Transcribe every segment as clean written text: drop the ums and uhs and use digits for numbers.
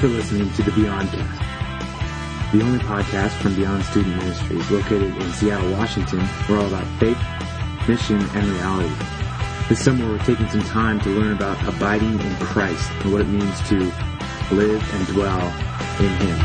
for listening to the Beyondcast, the only podcast from Beyond Student Ministries located in Seattle, Washington. We're all about faith, mission, and reality. This summer we're taking some time to learn about abiding in Christ and what it means to live and dwell in Him.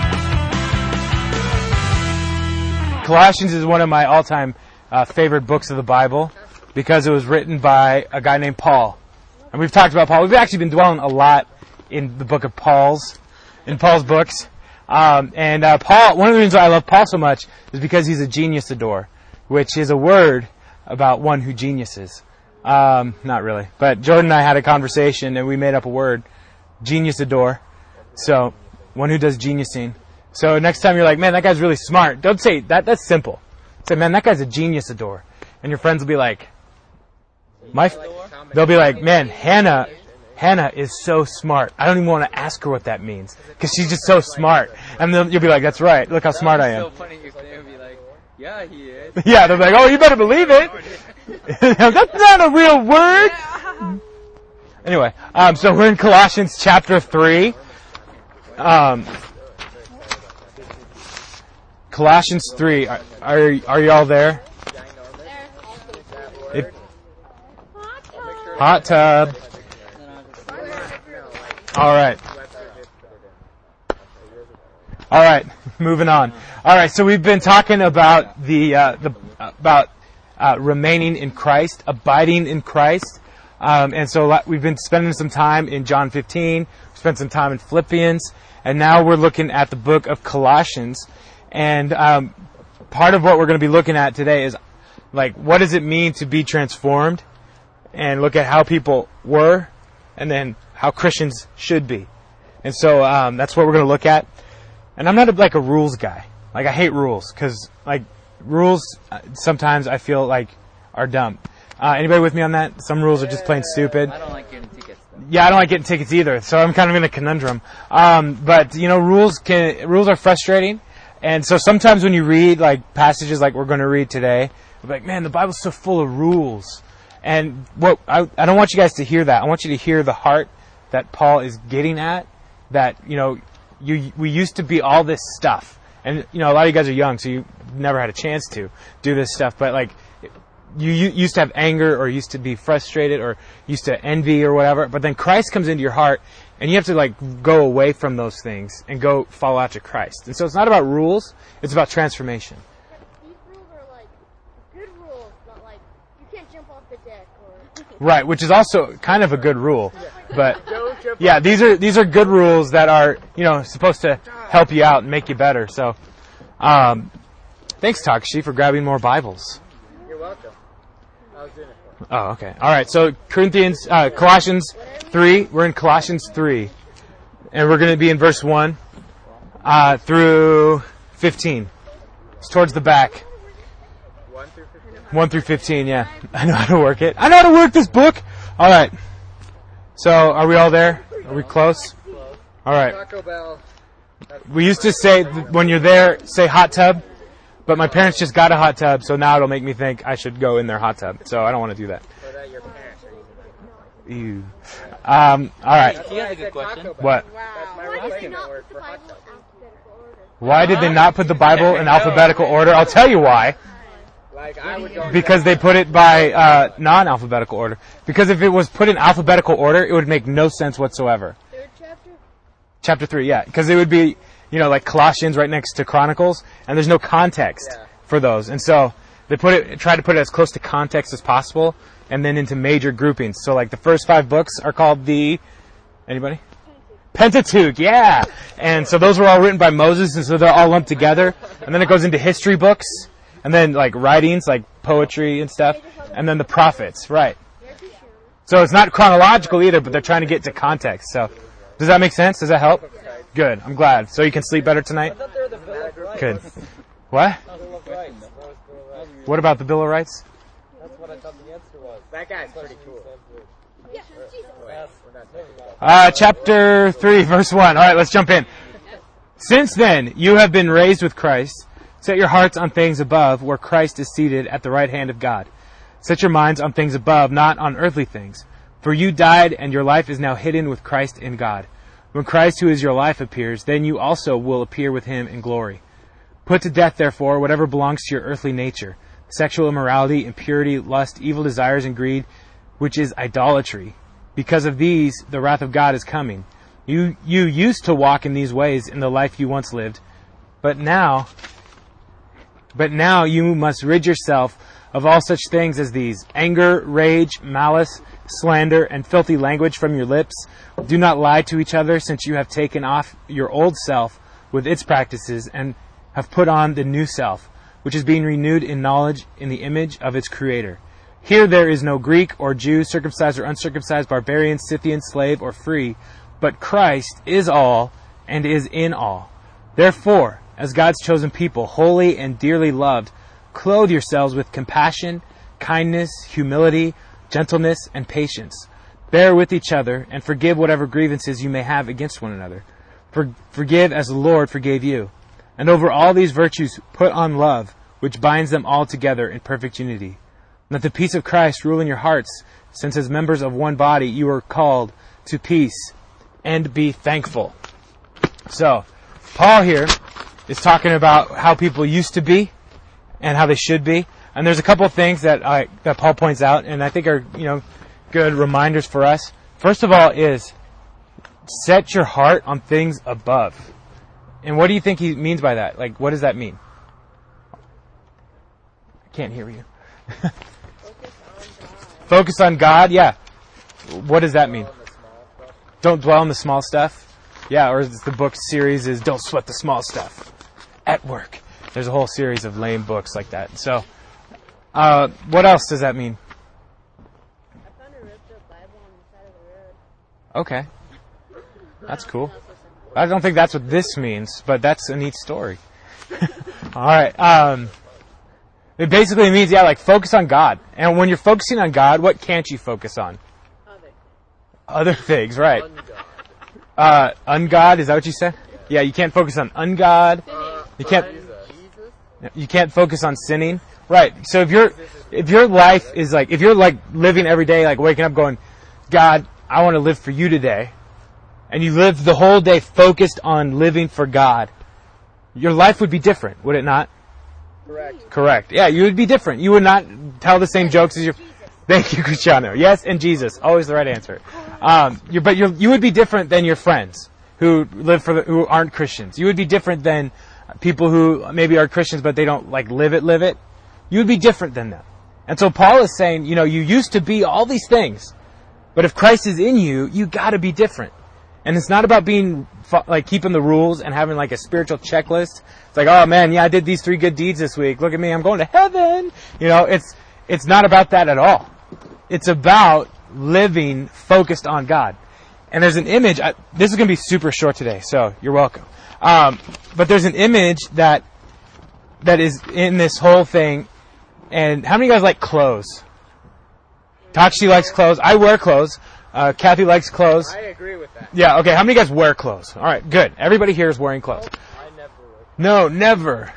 Colossians is one of my all-time favorite books of the Bible because it was written by a guy named Paul. And we've talked about Paul. We've actually been dwelling a lot in the book of Paul's books. Paul, one of the reasons I love Paul so much is because he's a geniusador, which is a word about one who geniuses. Not really. But Jordan and I had a conversation and we made up a word, geniusador. So, one who does geniusing. So next time you're like, man, that guy's really smart. Don't say that. That's simple. Say, man, that guy's a geniusador. And your friends will be like, they'll be like, man, Hannah is so smart. I don't even want to ask her what that means because she's just so smart. And then you'll be like, that's right. Look how smart I am. So funny. Your friend will be like, yeah, he is. Yeah, they'll be like, oh, you better believe it. That's not a real word. Anyway, so we're in Colossians chapter 3. Colossians 3. Are you all there? Hot tub. All right. Moving on. All right. So we've been talking about remaining in Christ, abiding in Christ, and so we've been spending some time in John 15. We spent some time in Philippians, and now we're looking at the book of Colossians. And part of what we're going to be looking at today is, like, what does it mean to be transformed? And look at how people were, and then how Christians should be. And so that's what we're going to look at. And I'm not like a rules guy. Like, I hate rules, because like rules sometimes I feel like are dumb. Anybody with me on that? Some rules are just plain stupid. I don't like getting tickets. Yeah, I don't like getting tickets either. So I'm kind of in a conundrum. But you know, rules are frustrating. And so sometimes when you read like passages like we're going to read today, you're like, man, the Bible's so full of rules. And what I don't want you guys to hear that. I want you to hear the heart that Paul is getting at. That, you know, we used to be all this stuff. And, you know, a lot of you guys are young, so you never had a chance to do this stuff. But, like, you used to have anger, or used to be frustrated, or used to envy, or whatever. But then Christ comes into your heart, and you have to, like, go away from those things and go follow after Christ. And so it's not about rules. It's about transformation. These rules are, like, good rules, but, like, you can't jump off the deck. Right, which is also kind of a good rule. But, yeah, these are good rules that are, you know, supposed to help you out and make you better. So, thanks, Takashi, for grabbing more Bibles. You're welcome. I was doing it for you. Oh, okay. All right, so Colossians 3. We're in Colossians 3. And we're going to be in verse 1 through 15. It's towards the back. 1 through 15, yeah. I know how to work it. I know how to work this book! All right. So, are we all there? Are we close? All right. We used to say, when you're there, say hot tub. But my parents just got a hot tub, so now it'll make me think I should go in their hot tub. So I don't want to do that. Ew. All right. He has a good question. What? Why did they not put the Bible in Why did they not put the Bible in alphabetical alphabetical order? order? I'll tell you why. Because they put it by non-alphabetical order. Because if it was put in alphabetical order, it would make no sense whatsoever. Third chapter? Chapter 3, yeah. Because it would be, you know, like Colossians right next to Chronicles, and there's no context for those. And so they try to put it as close to context as possible, and then into major groupings. So like the first 5 books are called anybody? Pentateuch, yeah! And so those were all written by Moses, and so they're all lumped together. And then it goes into history books, and then like writings, like poetry and stuff, and then the prophets, right. So it's not chronological either, but they're trying to get to context. So does that make sense? Does that help? Good, I'm glad. So you can sleep better tonight? Good. What? What about the Bill of Rights? That's what I thought the answer was. That guy's pretty cool. Chapter 3, verse 1. All right, let's jump in. Since then, you have been raised with Christ. Set your hearts on things above, where Christ is seated at the right hand of God. Set your minds on things above, not on earthly things. For you died, and your life is now hidden with Christ in God. When Christ, who is your life, appears, then you also will appear with him in glory. Put to death, therefore, whatever belongs to your earthly nature, sexual immorality, impurity, lust, evil desires, and greed, which is idolatry. Because of these, the wrath of God is coming. You used to walk in these ways in the life you once lived, but now you must rid yourself of all such things as these: anger, rage, malice, slander, and filthy language from your lips. Do not lie to each other, since you have taken off your old self with its practices and have put on the new self, which is being renewed in knowledge in the image of its Creator. Here there is no Greek or Jew, circumcised or uncircumcised, barbarian, Scythian, slave, or free, but Christ is all and is in all. Therefore, as God's chosen people, holy and dearly loved, clothe yourselves with compassion, kindness, humility, gentleness, and patience. Bear with each other and forgive whatever grievances you may have against one another. Forgive as the Lord forgave you. And over all these virtues put on love, which binds them all together in perfect unity. Let the peace of Christ rule in your hearts, since as members of one body you are called to peace, and be thankful. So, Paul here is talking about how people used to be and how they should be. And there's a couple of things that Paul points out, and I think are good reminders for us. First of all is set your heart on things above. And what do you think he means by that? Like, what does that mean? I can't hear you. Focus on God, yeah. What does that mean? Don't dwell on the small stuff. Yeah, or the book series is Don't Sweat the Small Stuff at Work. There's a whole series of lame books like that. So, what else does that mean? I found a ripped up Bible on the side of the road. Okay. That's cool. I don't think that's what this means, but that's a neat story. All right. It basically means, focus on God. And when you're focusing on God, what can't you focus on? Other things, right. Ungod, is that what you said? Yeah, you can't focus on ungod. You can't focus on sinning. Right. So if your life is if you're living every day, waking up going, God, I want to live for you today, and you live the whole day focused on living for God, your life would be different, would it not? Correct. Yeah, you would be different. You would not tell the same jokes as your... Thank you, Cristiano. Yes, and Jesus. Always the right answer. You would be different than your friends who who aren't Christians. You would be different than people who maybe are Christians but they don't live it. You would be different than them. And so Paul is saying, you used to be all these things, but if Christ is in you, you got to be different. And it's not about being keeping the rules and having a spiritual checklist. It's oh man, yeah, I did these 3 good deeds this week. Look at me, I'm going to heaven. It's not about that at all. It's about living focused on God. And there's an image. This is going to be super short today, so you're welcome. But there's an image that is in this whole thing. And how many of you guys like clothes? Takshi likes clothes. I wear clothes. Kathy likes clothes. I agree with that. Yeah, okay. How many of you guys wear clothes? All right, good. Everybody here is wearing clothes. I never would. No, never.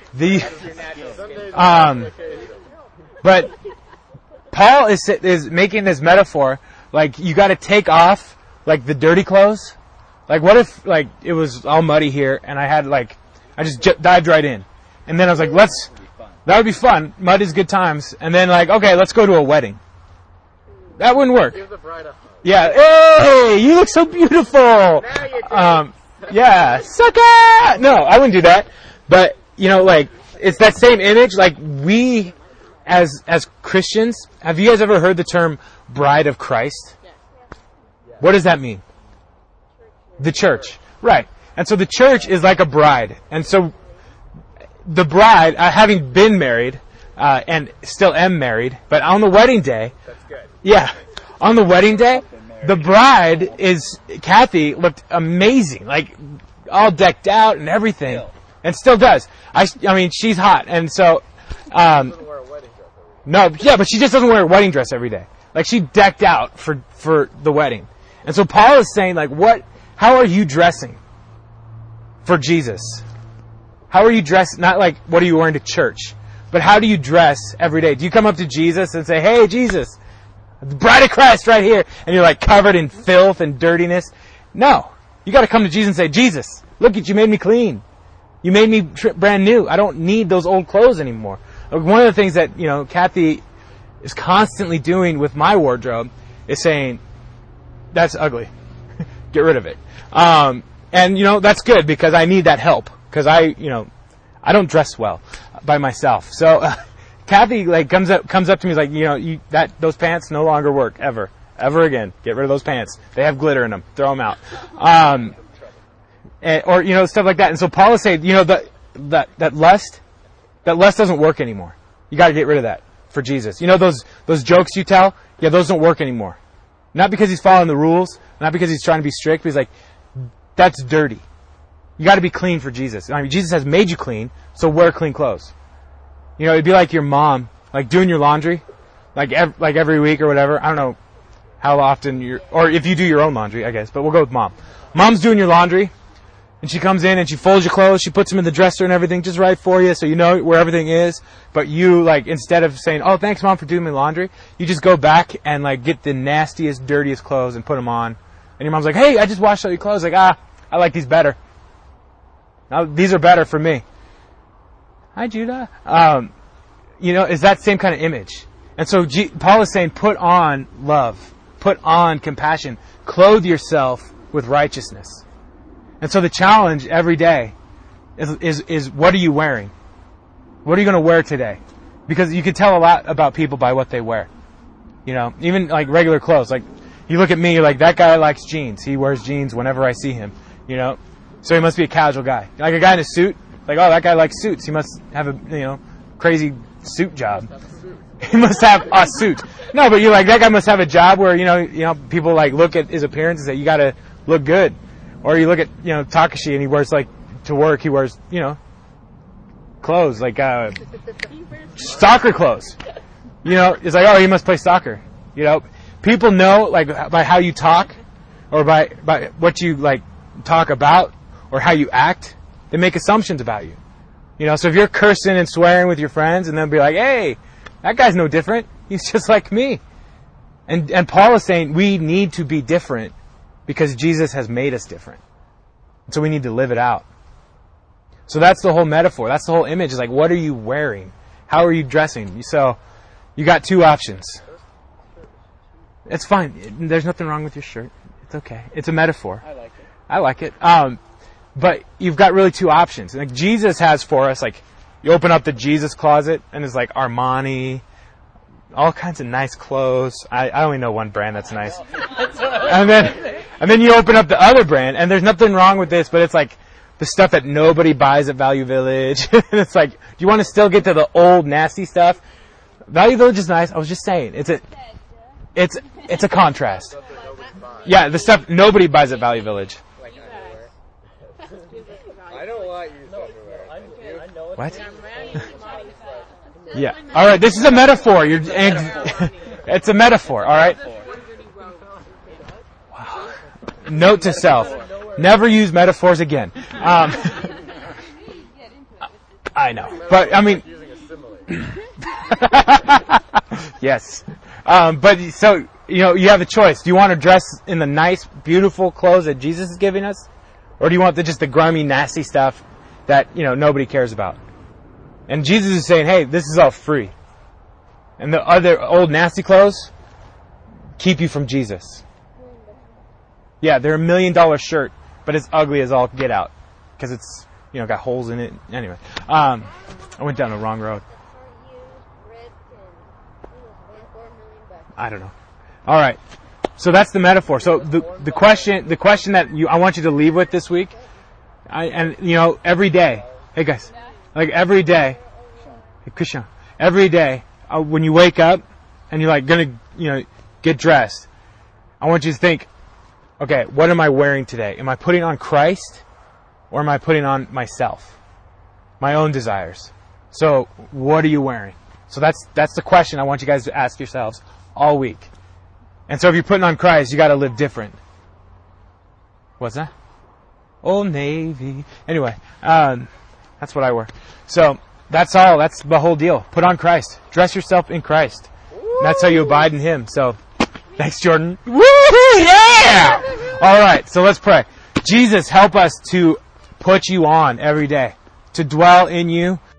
But Paul is making this metaphor, you got to take off the dirty clothes. What if it was all muddy here and I had I just dived right in, and then I was that would be fun. Mud is good times, and then okay, let's go to a wedding. That wouldn't work. Give the bride a hug. Yeah. Hey, you look so beautiful. Now you do. Yeah, sucker. No, I wouldn't do that. But it's that same image. We, as Christians, have you guys ever heard the term bride of Christ? Yes. What does that mean? The church, right? And so the church is like a bride, and so the bride, having been married and still am married, but on the wedding day. That's good. Yeah. On the wedding day, the bride Kathy looked amazing, all decked out and everything, and still does. I mean, she's hot, and so, Doesn't wear a wedding dress every day. no, yeah, but she just doesn't wear a wedding dress every day. She decked out for the wedding. And so Paul is saying, how are you dressing for Jesus? How are you dressed? Not what are you wearing to church, but how do you dress every day? Do you come up to Jesus and say, hey, Jesus, the bride of Christ right here, and you're covered in filth and dirtiness? No. You got to come to Jesus and say, Jesus, look at you, made me clean. You made me brand new. I don't need those old clothes anymore. Like, one of the things that, Kathy is constantly doing with my wardrobe is saying, that's ugly. Get rid of it. And, that's good because I need that help. Because I don't dress well by myself. So, Kathy, comes up to me, is like, those pants no longer work, ever again. Get rid of those pants. They have glitter in them. Throw them out. Or stuff like that. And so Paul is saying, that lust doesn't work anymore. You got to get rid of that for Jesus. Those jokes you tell, those don't work anymore. Not because he's following the rules, not because he's trying to be strict, but he's like, that's dirty. You got to be clean for Jesus. I mean, Jesus has made you clean, so wear clean clothes. It'd be like your mom, doing your laundry, every week or whatever. I don't know how often or if you do your own laundry, I guess, but we'll go with mom. Mom's doing your laundry. And she comes in and she folds your clothes, she puts them in the dresser and everything just right for you so you know where everything is. But you, instead of saying, oh, thanks, Mom, for doing my laundry, you just go back and, get the nastiest, dirtiest clothes and put them on. And your mom's like, hey, I just washed all your clothes. I like these better. Now, these are better for me. Hi, Judah. Is that same kind of image. And so Paul is saying, put on love. Put on compassion. Clothe yourself with righteousness. And so the challenge every day is what are you wearing? What are you going to wear today? Because you can tell a lot about people by what they wear. Even regular clothes. You look at me, you're like, that guy likes jeans. He wears jeans whenever I see him. So he must be a casual guy. Like a guy in a suit, oh, that guy likes suits. He must have a, crazy suit job. He must have a suit. No, but you're like, that guy must have a job where, people look at his appearance and say, you got to look good. Or you look at, Takashi and he wears, to work, he wears, clothes, soccer clothes. It's like, oh, he must play soccer. People know, by how you talk, or by what you, talk about, or how you act, they make assumptions about you. So if you're cursing and swearing with your friends, and they'll be like, hey, that guy's no different. He's just like me. And Paul is saying we need to be different because Jesus has made us different. So we need to live it out. So that's the whole metaphor. That's the whole image. Is what are you wearing? How are you dressing? So you got two options. It's fine. There's nothing wrong with your shirt. It's okay. It's a metaphor. I like it. But you've got really two options. Jesus has for us, you open up the Jesus closet and it's Armani, all kinds of nice clothes. I only know one brand that's nice. And then you open up the other brand, and there's nothing wrong with this, but it's the stuff that nobody buys at Value Village. And it's do you want to still get to the old nasty stuff? Value Village is nice. I was just saying, it's a contrast. Yeah, the stuff nobody buys at Value Village. I don't want used underwear. What? Yeah. All right. This is a metaphor. It's a metaphor. All right. Wow. Note to self: never use metaphors again. I know, but I mean, yes. But so you have a choice. Do you want to dress in the nice, beautiful clothes that Jesus is giving us, or do you want just the grimy, nasty stuff that nobody cares about? And Jesus is saying, hey, this is all free. And the other old nasty clothes keep you from Jesus. Yeah, they're $1 million shirt, but it's ugly as all get out. Because it's, got holes in it. Anyway, I went down the wrong road. I don't know. All right. So that's the metaphor. So the question that I want you to leave with this week, every day. Hey guys. Every day, Christian, every day, when you wake up and you're gonna, get dressed, I want you to think, okay, what am I wearing today? Am I putting on Christ or am I putting on myself? My own desires. So, what are you wearing? So that's the question I want you guys to ask yourselves all week. And so if you're putting on Christ, you gotta live different. What's that? Old Navy. Anyway, that's what I wear. So, that's all. That's the whole deal. Put on Christ. Dress yourself in Christ. And that's how you abide in Him. So, thanks, Jordan. Woo! Yeah! All right. So, let's pray. Jesus, help us to put you on every day, to dwell in you,